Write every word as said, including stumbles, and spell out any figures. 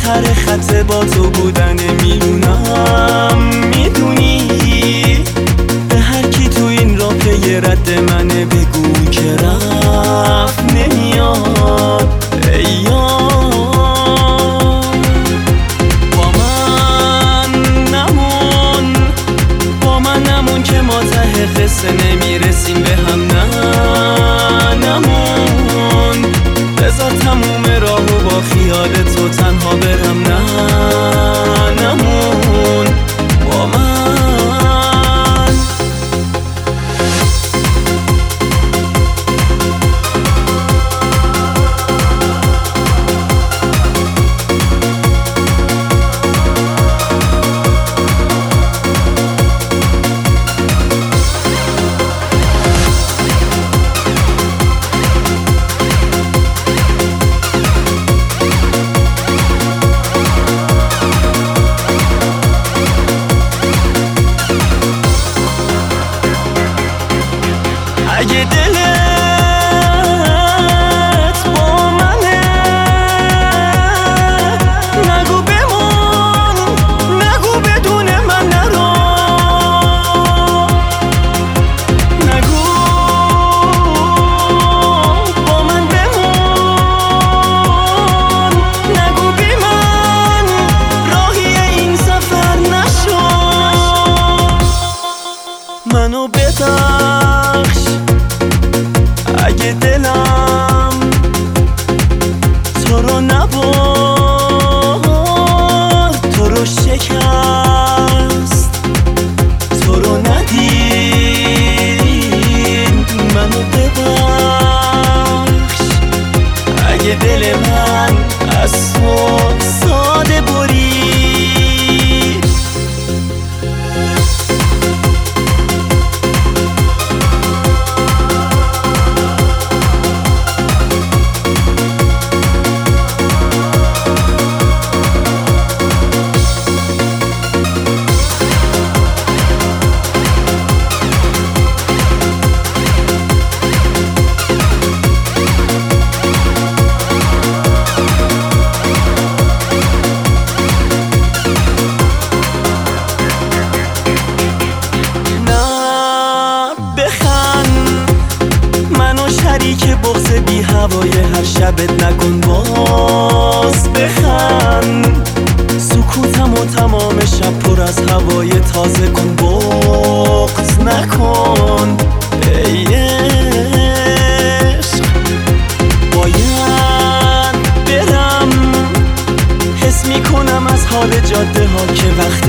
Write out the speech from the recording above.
آخر خط با تو بودن میدونم، میدونی به هر کی تو این راه پی رد منه بگو که رفت نمیاد. ای یار با من نمون، با من نمون که ما ته قصه نمیرسیم به هم. نه نمون، بذار تموم راهو با خیال تو تنها برم. نه نمون با من. اگه دلت با منه نگو بمون، نگو بدون من نرو، نگو با من بمون، نگو بی من راهی این سفر نشو. منو ببخش اگه دلم تو رو نبرد، تو رو شکست، تو رو ندید. منو ببخش اگه دل من از تو ساده برید. شریک بغض بی هوای هر شبت نکن، باز بخند. سکوتم و تمام شب پر از هوای تازه کن، بغض نکن. ای عشق باید برم، حس میکنم از حال جاده ها که وقت